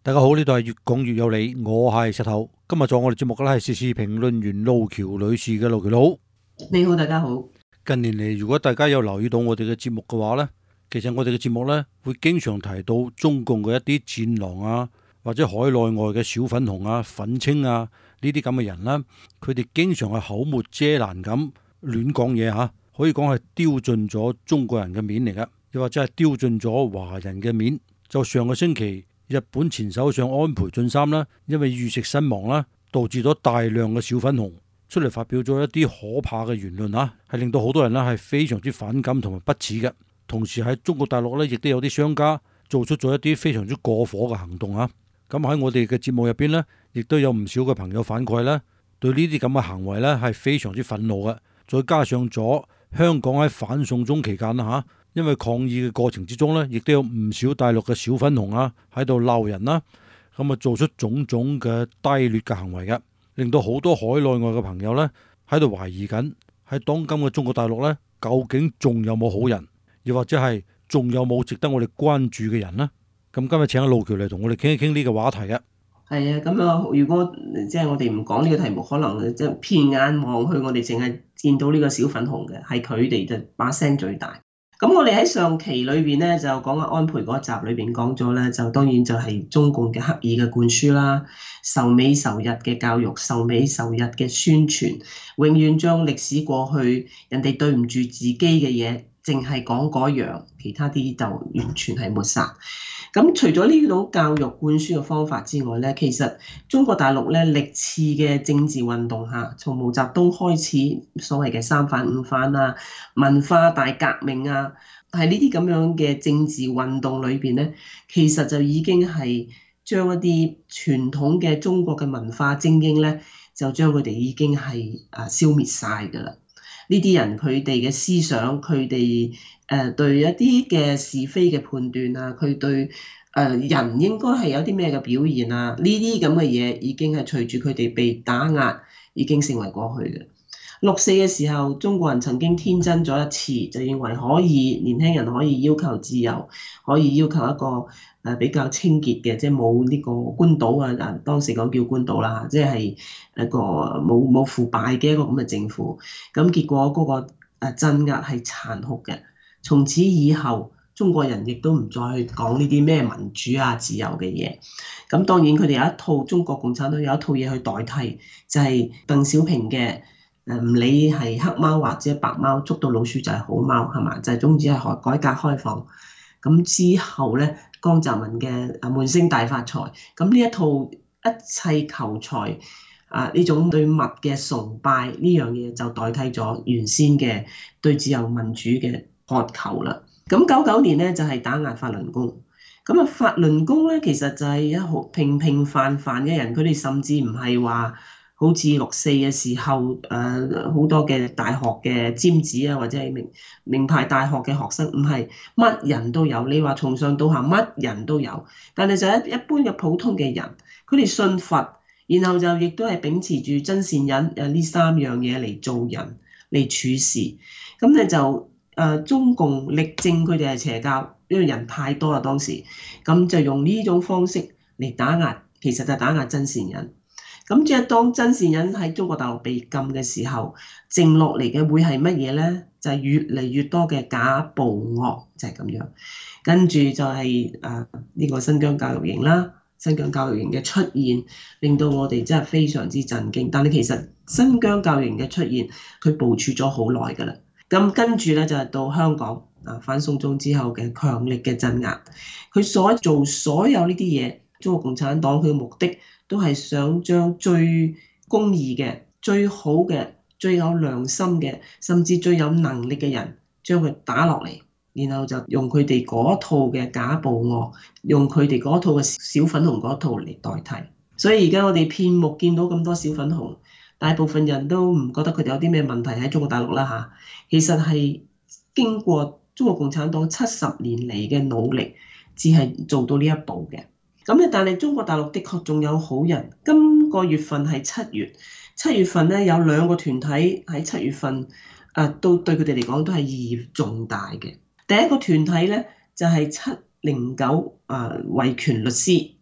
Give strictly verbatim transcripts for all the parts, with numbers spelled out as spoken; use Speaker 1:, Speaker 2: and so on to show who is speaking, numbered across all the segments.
Speaker 1: 大家好，呢度係越講越有理，我係石頭。今日做我哋節目嘅咧係時事評論員路橋女士嘅。路橋好，
Speaker 2: 你好，大家好。
Speaker 1: 近年嚟，如果大家有留意到我哋嘅節目嘅話呢，其實我哋嘅節目呢會經常提到中共嘅一啲戰狼啊，或者海內外嘅小粉紅啊、憤青啊呢啲咁嘅人啦，佢哋經常係口沒遮攔咁亂講嘢吓，可以講係丟盡咗中國人嘅面嚟㗎，又或者係丟盡咗華人嘅面。就上個星期，日本前首相安倍晉三啦，因為遇刺身亡啦，導致咗大量嘅小粉紅出嚟發表咗一啲可怕嘅言論啊，係令到好多人咧係非常之反感同埋不齒嘅。同時喺中國大陸咧，亦都有啲商家做出咗一啲非常之過火嘅行動啊。咁喺我哋嘅節目入邊呢，亦都有唔少嘅朋友反饋咧，對呢啲咁嘅行為咧係非常之憤怒嘅。再加上咗香港喺反送中期間啦嚇。因為抗議嘅過程之中呢，亦都有唔少大陸嘅小粉紅啊喺度鬧人啦，咁啊做出種種嘅低劣嘅行為嘅，令到好多海內外嘅朋友呢喺度懷疑緊喺當今嘅中國大陸呢，究竟仲有冇好人，又或者係仲有冇值得我哋關注嘅人呢？咁今日請阿路橋嚟同我哋傾一傾呢個話題嘅。
Speaker 2: 係啊，咁啊，如果即係我哋唔講呢個題目，可能即係偏眼望去，我哋淨係見到呢個小粉紅嘅，係佢哋就把聲最大。咁我哋喺上期裏邊咧就講阿安倍嗰集裏邊講咗咧，就當然就係中共嘅刻意嘅灌輸啦，仇美仇日嘅教育，仇美仇日嘅宣傳，永遠將歷史過去人哋對唔住自己嘅嘢，淨係講嗰樣，其他啲就完全係抹殺。咁除咗呢種教育灌輸嘅方法之外咧，其實中國大陸咧歷次嘅政治運動嚇，從毛澤東開始所謂嘅三反五反啊、文化大革命啊，喺呢啲咁樣嘅政治運動裏邊咧，其實就已經係將一啲傳統嘅中國嘅文化精英咧，就將佢哋已經係啊消滅晒㗎啦。呢啲人佢哋嘅思想，佢哋誒對一啲嘅是非嘅判斷啊，佢對誒、呃、人應該係有啲咩嘅表現啊，呢啲咁嘅嘢已經係隨住佢哋被打壓，已經成為過去嘅。六四嘅時候，中國人曾經天真咗一次，就認為可以年輕人可以要求自由，可以要求一個誒比較清潔嘅，即係冇呢個官倒啊，誒當時講叫官倒啦，即係一個冇冇腐敗嘅一個咁嘅政府。咁結果嗰個誒鎮壓係殘酷嘅，從此以後中國人亦都唔再去講呢啲咩民主啊、自由嘅嘢。咁當然佢哋有一套中國共產黨有一套嘢去代替，就係鄧小平嘅。唔理係黑貓或者白貓，捉到老鼠就係好貓，係嘛？就係總之係改革開放。咁之後咧，江澤民嘅啊悶聲大發財，咁呢一套一切求財啊呢種對物嘅崇拜呢樣嘢就代替咗原先嘅對自由民主嘅渴求啦。咁九九年咧就係、是、打壓法輪功。咁啊法輪功咧其實就係一好平平凡凡嘅人，佢哋甚至唔係話。好似六四嘅時候，誒、呃、好多嘅大學嘅尖子啊，或者係名名牌大學嘅學生，唔係乜人都有。你話從上到下乜人都有，但係就一一般嘅普通嘅人，佢哋信佛，然後就亦都係秉持住真善忍誒呢三樣嘢嚟做人嚟處事。咁咧就誒、呃、中共力證佢哋係邪教，因為人太多啦當時，咁就用呢種方式嚟打壓，其實就打壓真善忍。咁即係當真善忍喺中國大陸被禁嘅時候，剩落嚟嘅會係乜嘢咧？就係、是、越嚟越多嘅假暴惡，就係、是、咁樣。跟住就係誒呢個新疆教育營啦，新疆教育營嘅出現，令到我哋真係非常之震驚。但係其實新疆教育營嘅出現，佢部署咗好耐㗎啦。咁跟住咧就係到香港啊反送中之後嘅強力嘅鎮壓，佢所做所有呢啲嘢，中國共產黨佢嘅目的。都係想將最公義嘅、最好嘅、最有良心嘅，甚至最有能力嘅人，將佢打落嚟，然後就用佢哋嗰套嘅假暴惡，用佢哋嗰套嘅小粉紅嗰套嚟代替。所以而家我哋片目見到咁多小粉紅，大部分人都唔覺得佢哋有啲咩問題喺中國大陸啦嚇。其實係經過中國共產黨七十年嚟嘅努力，只係做到呢一步嘅。咁咧，但係中國大陸的確仲有好人。今個月份係七月，七月份咧有兩個團體喺七月份，誒都對佢哋嚟講都係意義重大嘅。第一個團體咧就係七零九啊維權律師，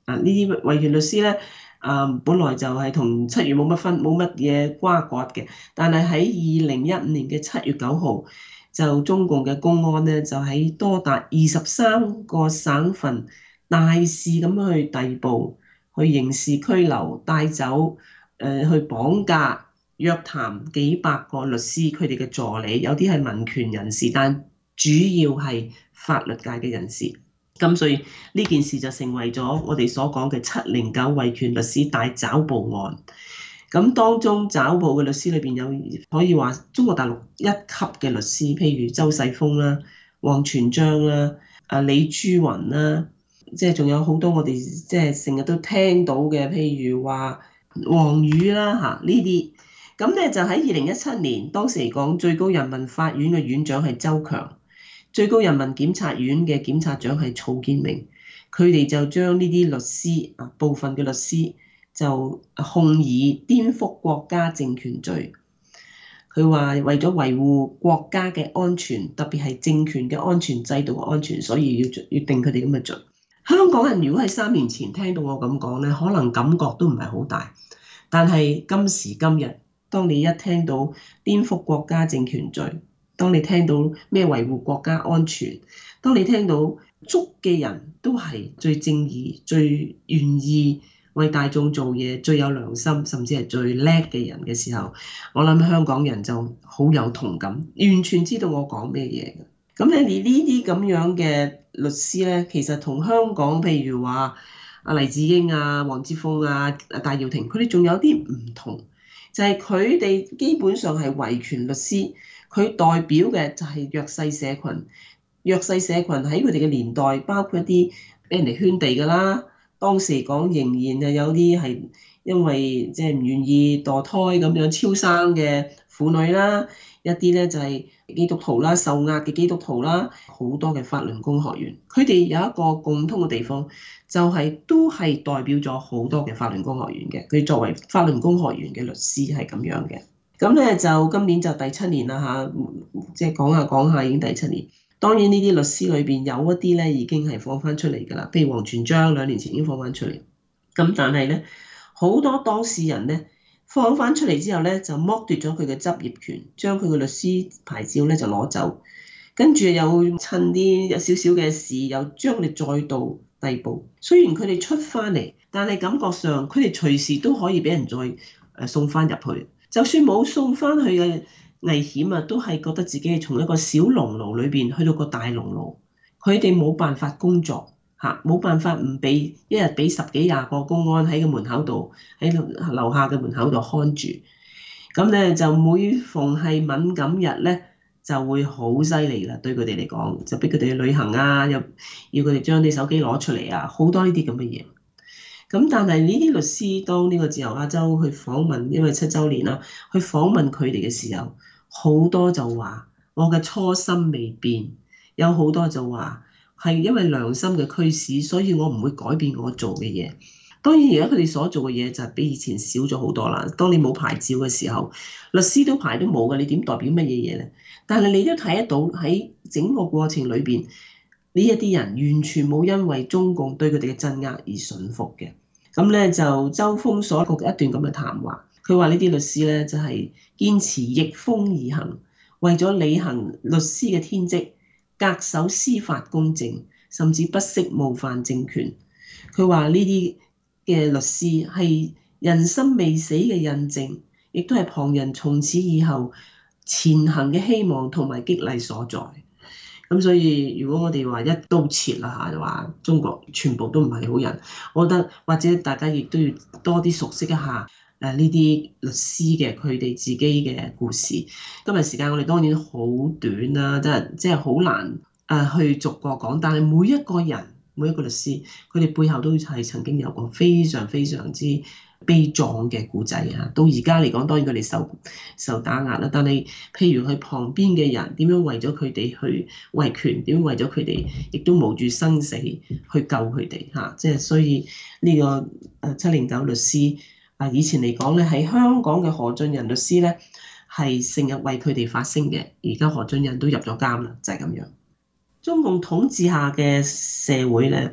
Speaker 2: 啊，呢啲維權律師咧，啊本來就係同七月冇乜分冇乜嘢瓜葛嘅，但係喺二零一五年嘅七月九號，就中共嘅公安咧就喺多達二十三個省份大肆咁去逮捕、去刑事拘留、帶走、誒、呃、去綁架、約談幾百個律師，佢哋嘅助理，有啲係民權人士，但主要係法律界嘅人士。咁所以呢件事就成為咗我哋所講嘅七零九維權律師大抓捕案。咁當中抓捕嘅律師裏邊有可以話中國大陸一級嘅律師，譬如周世峰啦、王全璋啦、啊李珠雲啦，即係仲有好多我哋即係成日都聽到嘅，譬如話王宇啦嚇呢啲。咁咧就喺二零一七年，當時嚟講最高人民法院嘅院長係周強。最高人民檢察院嘅檢察長係曹建明，佢哋就將呢啲律師啊部分嘅律師就控以顛覆國家政權罪。佢話為咗維護國家嘅安全，特別係政權嘅安全、制度嘅安全，所以要要定佢哋咁嘅罪。香港人如果喺三年前聽到我咁講咧，可能感覺都唔係好大，但係今時今日，當你一聽到顛覆國家政權罪，當你聽到咩維護國家安全，當你聽到捉嘅人都係最正義、最願意為大眾做嘢、最有良心，甚至係最叻嘅人嘅時候，我諗香港人就好有同感，完全知道我講咩嘢嘅。咁咧，你呢啲咁樣嘅律師咧，其實同香港譬如話阿黎智英啊、黃之鋒啊、戴耀廷，佢哋仲有啲唔同，就係佢哋基本上係維權律師。佢代表嘅就係弱勢社群，弱勢社群喺佢哋嘅年代，包括一啲俾人哋圈地㗎啦。當時講仍然係有啲係因為即係唔願意墮胎咁樣超生嘅婦女啦，一啲咧就係基督徒啦，受壓嘅基督徒啦，好多嘅法輪功學員，佢哋有一個共通嘅地方，就係、是、都係代表咗好多嘅法輪功學員嘅。佢作為法輪功學員嘅律師係咁樣嘅。咁咧就今年就第七年啦嚇，即係講下講下已經第七年。當然呢啲律師裏邊有一啲咧已經係放翻出嚟㗎啦，譬如王全璋兩年前已經放翻出嚟。咁但係咧好多當事人咧放翻出嚟之後咧就剝奪咗佢嘅執業權，將佢嘅律師牌照咧就攞走，跟住又趁啲有少少嘅事又將佢哋再度逮捕。雖然佢哋出翻嚟，但係感覺上佢哋隨時都可以俾人再誒送翻入去。就算冇送翻去嘅危險啊，都係覺得自己係從一個小籠牢裏邊去到個大籠牢，佢哋冇辦法工作嚇，冇辦法唔俾一日俾十幾廿個公安喺個門口度，喺樓下嘅門口度看住。咁咧就每逢係敏感日咧，就會好犀利啦，對佢哋嚟講，就逼佢哋去旅行啊，又要佢哋將啲手機攞出嚟啊，好多呢啲咁嘅嘢。咁但係呢啲律師當呢個自由亞洲去訪問，因為七週年啦，去訪問佢哋嘅時候，好多就話我嘅初心未變，有好多就話係因為良心嘅驅使，所以我唔會改變我做嘅嘢。當然而家佢哋所做嘅嘢就係比以前少咗好多啦。當你冇牌照嘅時候，律師都牌都冇嘅，你點代表乜嘢嘢咧？但係你都睇得到喺整個過程裏邊，呢一啲人完全冇因為中共對佢哋嘅鎮壓而順服嘅。咁咧就周鋒所講一段咁嘅談話，佢話呢啲律師咧就係堅持逆風而行，為咗履行律師嘅天職，恪守司法公正，甚至不惜冒犯政權。佢話呢啲嘅律師係人心未死嘅印證，亦都係旁人從此以後前行嘅希望同埋激勵所在。咁所以如果我哋話一刀切啦嚇，就話中國全部都唔係好人，我覺得或者大家亦都要多啲熟悉一下誒呢啲律師嘅佢哋自己嘅故事。今日時間我哋當然好短啦，真係即係好難誒去逐個講，但係每一個人每一個律師佢哋背後都係曾經有過非常非常之悲壯嘅故仔啊！到而家嚟講，當然佢哋受受打壓啦。但係譬如佢旁邊嘅人點樣為咗佢哋去維權，點樣為咗佢哋，亦都冒住生死去救佢哋嚇。即係所以呢個誒七零九律師啊，以前嚟講咧，喺香港嘅何俊仁律師咧係成日為佢哋發聲嘅。而家何俊仁都入咗監啦，就係咁樣。中共統治下嘅社會咧，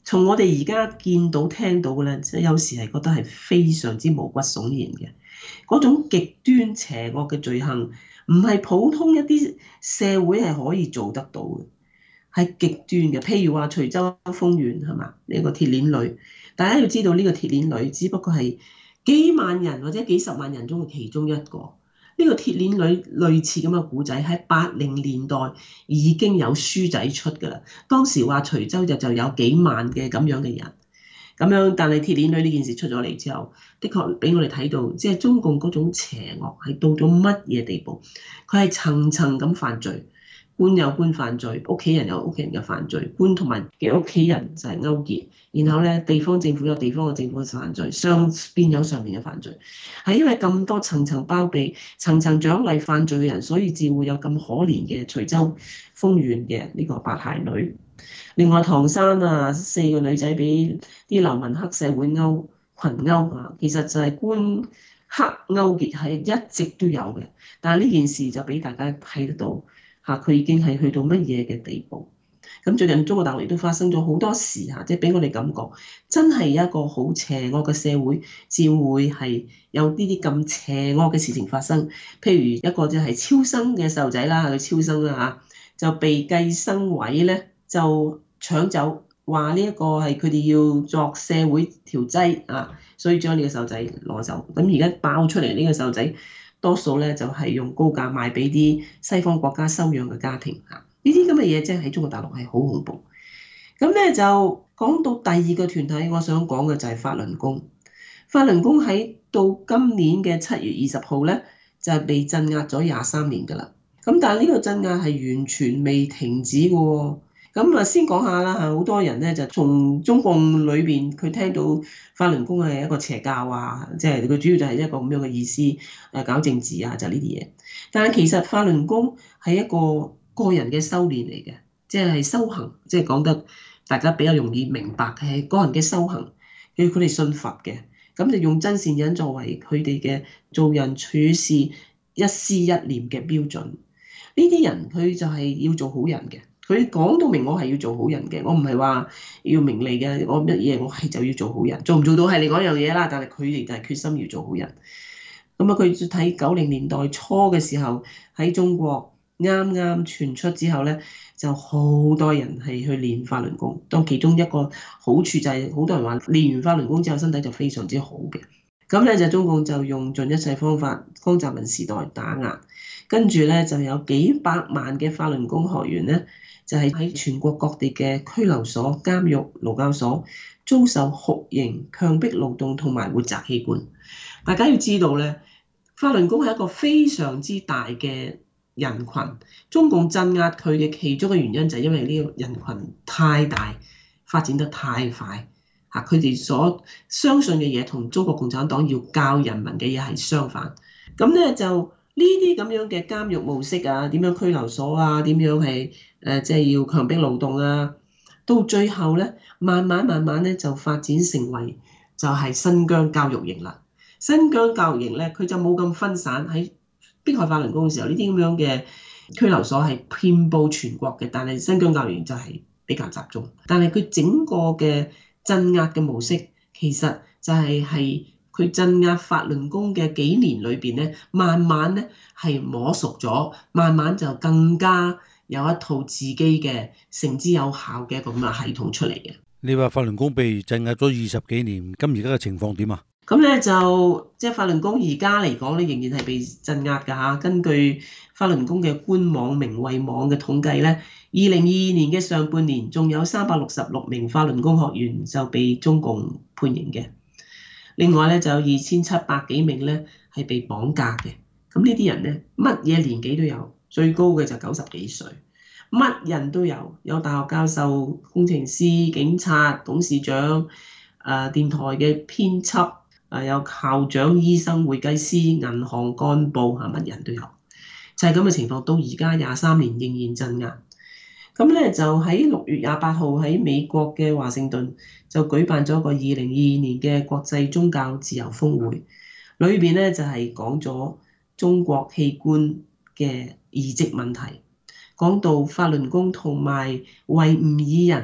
Speaker 2: 從我哋而家見到聽到嘅咧，即係有時係覺得係非常之毛骨悚然嘅。嗰種極端邪惡嘅罪行，唔係普通一啲社會係可以做得到嘅，係極端嘅。譬如話徐州豐縣係嘛，呢個鐵鏈女，大家要知道呢個鐵鏈女只不過係幾萬人或者幾十萬人中嘅其中一個。呢個鐵鏈女類似咁嘅古仔喺八零年代已經有書仔出㗎啦。當時話徐州就就有幾萬嘅咁樣嘅人。咁樣，但係鐵鏈女呢件事出咗嚟之後，的確俾我哋睇到，即係中共嗰種邪惡係到咗乜嘢地步？佢係層層咁犯罪，官有官犯罪，屋企人有屋企人嘅犯罪，官同埋嘅屋企人就係勾結，然後咧地方政府有地方嘅政府嘅犯罪，上邊有上面嘅犯罪，係因為咁多層層包庇、層層獎勵犯罪嘅人，所以至會有咁可憐嘅徐州豐縣嘅呢個白鞋女。另外唐山啊，四個女仔俾啲流民黑社會勾群勾啊，其實就係官黑勾結係一直都有嘅，但係呢件事就俾大家睇得到嚇，佢已經係去到乜嘢嘅地步。咁最近中國大陸亦都發生咗好多事嚇，即係俾我哋感覺真係一個好邪惡嘅社會，至會係有呢啲咁邪惡嘅事情發生。譬如一個就係超生嘅細路仔啦，佢超生啦嚇，就被計生委咧就搶走，話呢一個係佢哋要作社會調劑啊，所以將呢個細路仔攞走。咁而家爆出嚟呢個細路仔，多數咧就係用高價賣俾啲西方國家收養嘅家庭嚇。呢啲咁嘅嘢即係喺中國大陸係好恐怖。咁咧就講到第二個團體，我想講嘅就係法輪功。法輪功喺到今年嘅七月二十號咧，就係被鎮壓咗廿三年㗎啦。咁但係呢個鎮壓係完全未停止嘅喎。咁啊，先講下啦嚇，好多人咧就從中共裏邊佢聽到法輪功係一個邪教啊，即係佢主要就係一個咁樣嘅意思，誒搞政治啊，就呢啲嘢。但係其實法輪功係一個個人嘅修練嚟嘅，即係修行，即係講得大家比較容易明白嘅係個人嘅修行，叫佢哋信佛嘅，咁就用真善忍作為佢哋嘅做人處事一絲一念嘅標準。呢啲人佢就係要做好人嘅。佢講到明，我係要做好人嘅，我唔係話要名利嘅，我乜嘢我係就要做好人，做唔做到係另外一樣嘢啦。但係佢哋就係決心要做好人。咁啊，佢睇九零年代初嘅時候喺中國啱啱傳出之後咧，就好多人係去練法輪功。當其中一個好處就係、是、好多人話練完法輪功之後身體就非常之好嘅。咁咧就中共就用盡一切方法，江澤民時代打壓，跟住咧就有幾百萬嘅法輪功學員咧。就係喺全國各地嘅拘留所、監獄、勞教所遭受酷刑、強迫勞動同埋活摘器官。大家要知道咧，法輪功係一個非常之大嘅人群。中共鎮壓佢嘅其中嘅原因就係因為呢個人群太大，發展得太快嚇。佢哋所相信嘅嘢同中國共產黨要教人民嘅嘢係相反。咁咧就呢啲咁樣嘅監獄模式啊，點樣拘留所啊，點樣係誒即係要強迫勞動啊，到最後咧，慢慢慢慢咧就發展成為就係新疆教育營啦。新疆教育營咧，佢就冇咁分散，喺迫害法輪功嘅時候，呢啲咁樣嘅拘留所係遍佈全國嘅，但係新疆教育營就係比較集中。但係佢整個嘅鎮壓嘅模式，其實就係係。佢鎮壓法輪功嘅幾年裏邊咧，慢慢咧係摸熟咗，慢慢就更加有一套自己嘅成之有效嘅咁嘅系統出嚟嘅。
Speaker 1: 你話法輪功被鎮壓咗二十幾年，咁而家嘅情況點啊？
Speaker 2: 咁咧就即係法輪功而家嚟講咧，仍然係被鎮壓㗎嚇。根據法輪功嘅官網明慧網嘅統計咧，二零二二年嘅上半年仲有三百六十六名法輪功學員就被中共判刑嘅。另外咧就有二千七百幾名咧係被綁架嘅，咁呢啲人咧乜嘢年紀都有，最高嘅就九十幾歲，乜人都有，有大學教授、工程師、警察、董事長、誒、呃、電台嘅編輯，誒、呃、有校長、醫生、會計師、銀行幹部嚇，乜人都有，就係咁嘅情況，到而家廿三年仍然鎮壓。咁咧就喺六月廿八號喺美國嘅華盛頓就舉辦咗個二零二二年嘅國際宗教自由峰會，裏邊咧就係講咗中國器官嘅移植問題，講到法輪功同埋維吾爾人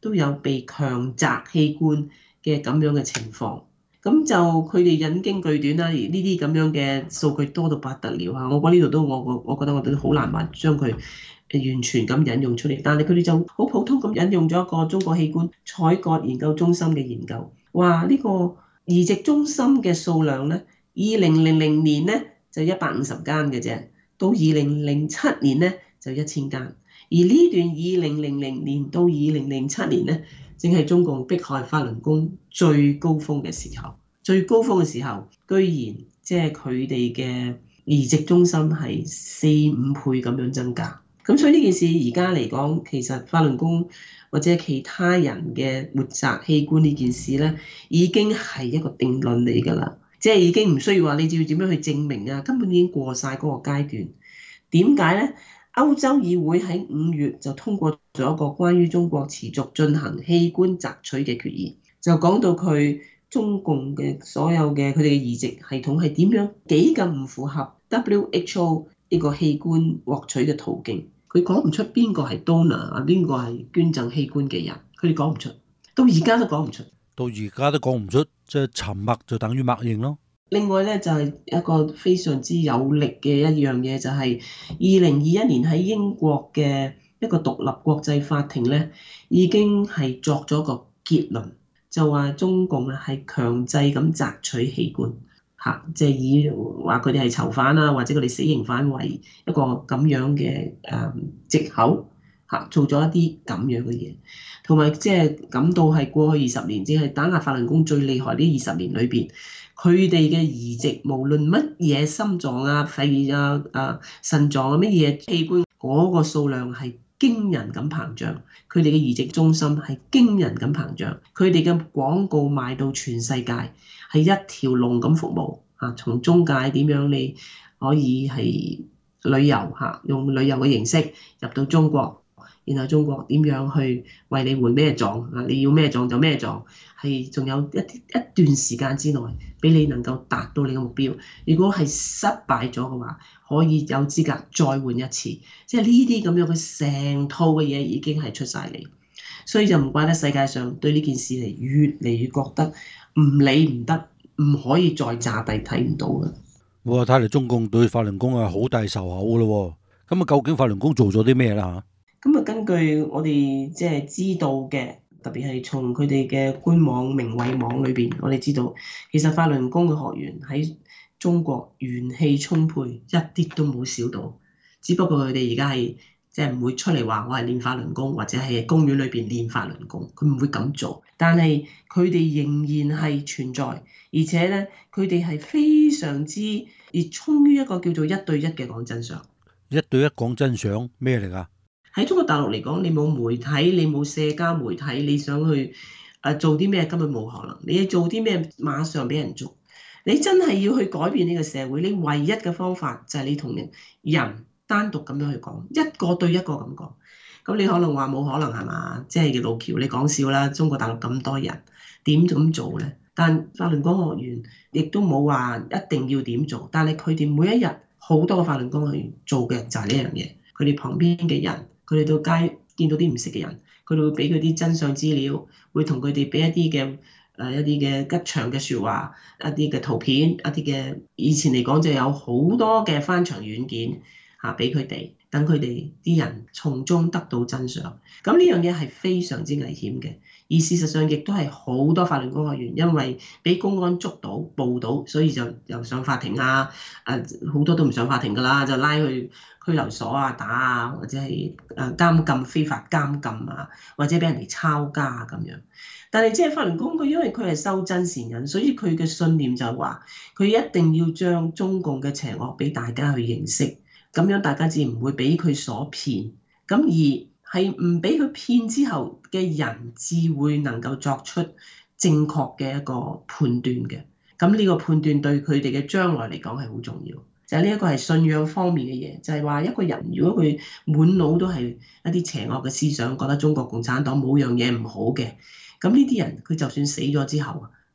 Speaker 2: 都有被強摘器官嘅咁樣嘅情況。咁就佢哋引經據典啦，而呢啲咁樣嘅數據多到不得了啊！我覺得呢度都我我我覺得我哋好難話將佢完全咁引用出嚟，但係佢哋就好普通咁引用咗一個中國器官採割研究中心嘅研究，話呢個移植中心嘅數量咧，二零零零年咧就一百五十間嘅啫，到二零零七年咧就一千間，而呢段二零零零年到二零零七年咧，正係中共迫害法輪功最高峰嘅時候，最高峰嘅時候，居然即係佢哋嘅移植中心係四五倍咁樣增加。咁所以呢件事而家嚟講，其實法輪功或者其他人嘅活摘器官呢件事咧，已經係一個定論嚟㗎啦，即係已經唔需要話你要點樣去證明啊，根本已經過晒嗰個階段。點解咧？歐洲議會喺五月就通過咗一個關於中國持續進行器官摘取嘅決議，就講到佢中共嘅所有嘅佢哋嘅移植系統係點樣幾咁唔符合 W H O 呢個器官獲取嘅途徑。佢講唔出邊個係 donor 啊，邊個係捐贈器官嘅人，佢哋講唔出，到而家都講唔出，
Speaker 1: 到而家都講唔出，即係沉默就等於默認咯。
Speaker 2: 另外咧就係一個非常之有力嘅一樣嘢，就係二零二一年喺英國嘅一個獨立國際法庭咧，已經係作咗個結論，就話中共咧係強制咁摘取器官嚇，即係以話佢哋係囚犯啊，或者佢哋死刑犯為一個咁樣嘅誒藉口嚇，做咗一啲咁樣嘅嘢，同埋即係感到係過去二十年，即係打壓法輪功最厲害呢二十年裏邊。佢哋嘅移植，無論乜嘢心臟啊、肺啊、啊腎臟啊乜嘢器官，嗰個數量係驚人咁膨脹。佢哋嘅移植中心係驚人咁膨脹。佢哋嘅廣告賣到全世界，係一條龍咁服務啊！從中介點樣你可以係旅遊嚇，用旅遊嘅形式入到中國。然後中國點樣去為你換咩臟啊？你要咩臟就咩臟，係仲有一一段時間之內俾你能夠達到你嘅目標。如果係失敗咗嘅話，可以有資格再換一次。即係呢啲咁樣嘅成套嘅嘢已經係出晒嚟，所以就唔怪得世界上對呢件事嚟越嚟越覺得唔理唔得，唔可以再詐諦睇唔到嘅。
Speaker 1: 哇！睇嚟中共對法輪功係好大仇口嘅咯喎。咁啊，究竟法輪功做咗啲咩啦嚇？
Speaker 2: 咁啊，根據我哋即係知道嘅，特別係從佢哋嘅官網明慧網裏邊，我哋知道其實法輪功嘅學員喺中國元氣充沛，一啲都冇少到。只不過佢哋而家係即係唔會出嚟話我係練法輪功，或者係公園裏邊練法輪功，佢唔會咁做。但係佢哋仍然係存在，而且咧佢哋係非常之熱衷於一個叫做一對一嘅講真相。
Speaker 1: 一對一講真相咩嚟㗎？
Speaker 2: 喺中國大陸嚟講，你冇媒體，你冇社交媒體，你想去誒做啲咩根本冇可能。你做啲咩馬上俾人捉。你真係要去改變呢個社會，你唯一嘅方法就係你同人單獨咁樣去講，一個對一個咁講。咁你可能話冇可能係嘛？即係老喬，你講笑啦！中國大陸咁多人，點咁做咧？但法輪功學員亦都冇話一定要點做，但係佢哋每一日好多個法輪功學員做嘅就係呢樣嘢。佢哋旁邊嘅人。佢哋到街見到啲唔識嘅人，佢哋會俾佢啲真相資料，會同佢哋俾一啲嘅誒一啲嘅吉祥嘅説話，一啲嘅圖片，一啲嘅以前嚟講就有好多嘅翻牆軟件嚇俾佢哋，等佢哋啲人從中得到真相。咁呢樣嘢係非常之危險嘅，而事實上亦都係好多法輪功學員因為俾公安捉到、報到，所以就又上法庭啊！誒好多都唔上法庭㗎啦，就拉去拘留所啊、打啊，或者係誒監禁、非法監禁啊，或者俾人哋抄家咁樣。但係即係法輪功，佢因為佢係修真善人，所以佢嘅信念就係話，佢一定要將中共嘅邪惡俾大家去認識，咁樣大家自然唔會俾佢所騙。咁而係唔俾佢騙之後嘅人，至會能夠作出正確嘅一個判斷嘅。咁呢個判斷對佢哋嘅將來嚟講係好重要。就係呢一個係信仰方面嘅嘢，就係話一個人如果佢滿腦都係一啲邪惡嘅思想，覺得中國共產黨冇樣嘢唔好嘅，咁呢啲人佢就算死咗之後，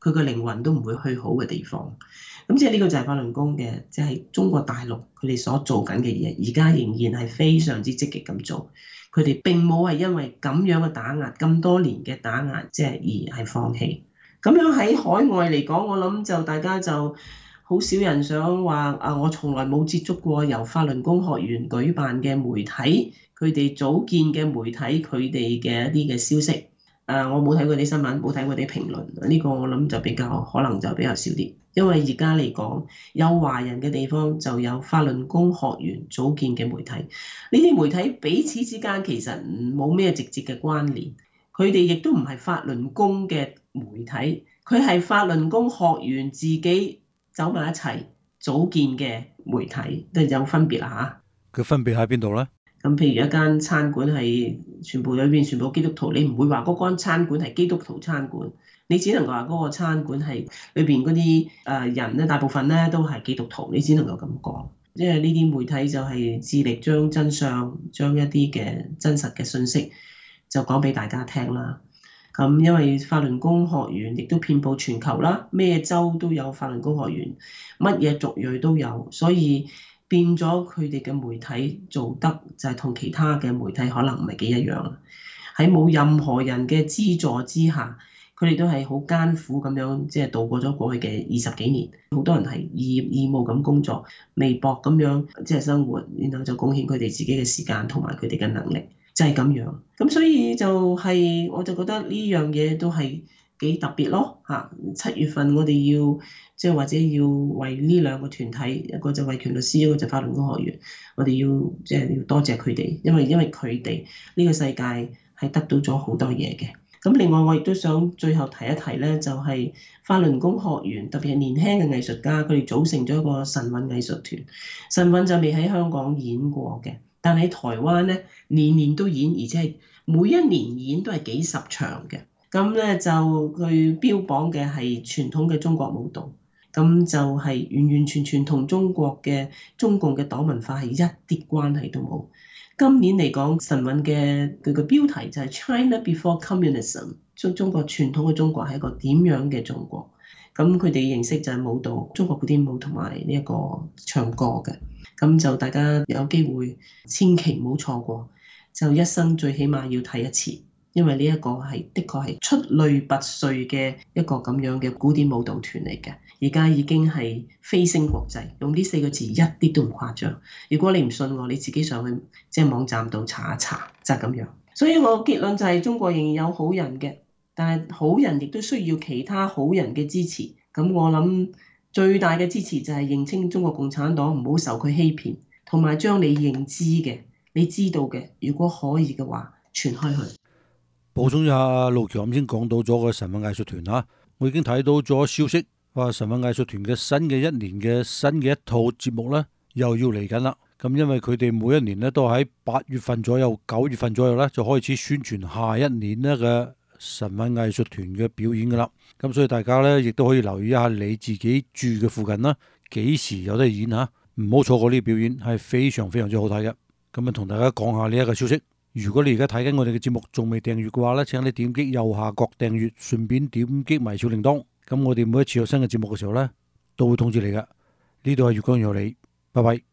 Speaker 2: 佢個靈魂都唔會去好嘅地方。咁即係呢個就係法輪功嘅，即係中國大陸佢哋所做緊嘅嘢，而家仍然係非常之積極咁做。佢哋並冇係因為咁樣嘅打壓，咁多年嘅打壓，即係而係放棄。咁樣喺海外嚟講，我諗就大家就好少人想話啊，我從來冇接觸過由法輪功學員舉辦嘅媒體，佢哋組建嘅媒體，佢哋嘅一啲嘅消息。誒，我冇睇過啲新聞，冇睇過啲評論，呢個我諗就比較可能就比較少啲。因為而家嚟講，有華人嘅地方就有法輪功學員組建嘅媒體，呢啲媒體彼此之間其實冇咩直接嘅關聯，佢哋亦都唔係法輪功嘅媒體，佢係法輪功學員自己走埋一齊組建嘅媒體，都有分別啦嚇。
Speaker 1: 佢分別喺邊度呢？
Speaker 2: 咁譬如一間餐館係全部裏邊全部基督徒，你唔會話嗰間餐館係基督徒餐館，你只能夠話嗰個餐館係裏邊嗰啲誒人咧，大部分咧都係基督徒，你只能夠咁講。因為呢啲媒體就係致力將真相、將一啲嘅真實嘅信息就講俾大家聽啦。咁因為法輪功學員亦都遍佈全球啦，咩州都有法輪功學員，乜嘢族裔都有，所以變咗佢哋嘅媒體做得就係同其他嘅媒體可能唔係幾一樣。喺冇任何人嘅資助之下，佢哋都係好艱苦咁樣即係度過咗過去嘅二十幾年。好多人係義義務咁工作，微薄咁樣即係生活，然後就貢獻佢哋自己嘅時間同埋佢哋嘅能力，就係咁樣。咁所以就係我就覺得呢樣嘢都係幾特別咯嚇。七月份我哋要即係或者要為呢兩個團體，一個就維權律師，一個就法輪功學員，我哋要即係要多謝佢哋，因為因為佢哋呢個世界係得到咗好多嘢嘅。咁另外我亦都想最後提一提咧，就係法輪功學員，特別係年輕嘅藝術家，佢哋組成咗一個神韻藝術團。神韻就未喺香港演過嘅，但喺台灣咧年年都演，而且係每一年演都係幾十場嘅。咁咧就佢標榜嘅係傳統嘅中國舞蹈，咁就係完完全全同中國嘅中共嘅黨文化係一啲關係都冇。今年嚟講，神韻嘅佢個標題就係 China Before Communism， 中中國傳統嘅中國係一個點樣嘅中國？咁佢哋認識就係舞蹈、中國古典舞同埋呢一個唱歌嘅。咁就大家有機會千祈唔好錯過，就一生最起碼要睇一次。因為呢一個係的確係出類拔萃嘅一個咁樣嘅古典舞蹈團嚟嘅，而家已經係飛升國際，用呢四個字一啲都唔誇張。如果你唔信我，你自己上去即係網站度查一查，就係咁樣。所以我結論就係中國仍然有好人嘅，但係好人亦都需要其他好人嘅支持。咁我諗最大嘅支持就係認清中國共產黨，唔好受佢欺騙，同埋將你認知嘅、你知道嘅，如果可以嘅話傳開去。
Speaker 1: 補充一下，路橋啱先講到咗個神韻藝術團嚇，我已經睇到咗消息，話神韻藝術團嘅新嘅一年嘅新嘅一套節目呢，又要嚟緊啦。咁因為佢哋每一年呢都喺八月份左右、九月份左右呢，就開始宣傳下一年呢嘅神韻藝術團嘅表演噶啦。咁所以大家呢，亦都可以留意一下你自己住嘅附近啦，幾時有得演嚇，唔好錯過呢啲表演，係非常非常之好睇嘅。咁啊，同大家講下呢一個消息。如果你而家睇緊我哋嘅節目仲未訂閱嘅話呢，請你點擊右下角訂閱，順便點擊埋小鈴鐺。咁我哋每一次有新嘅節目嘅時候呢，都會通知你㗎。呢度係粵江有理，拜拜。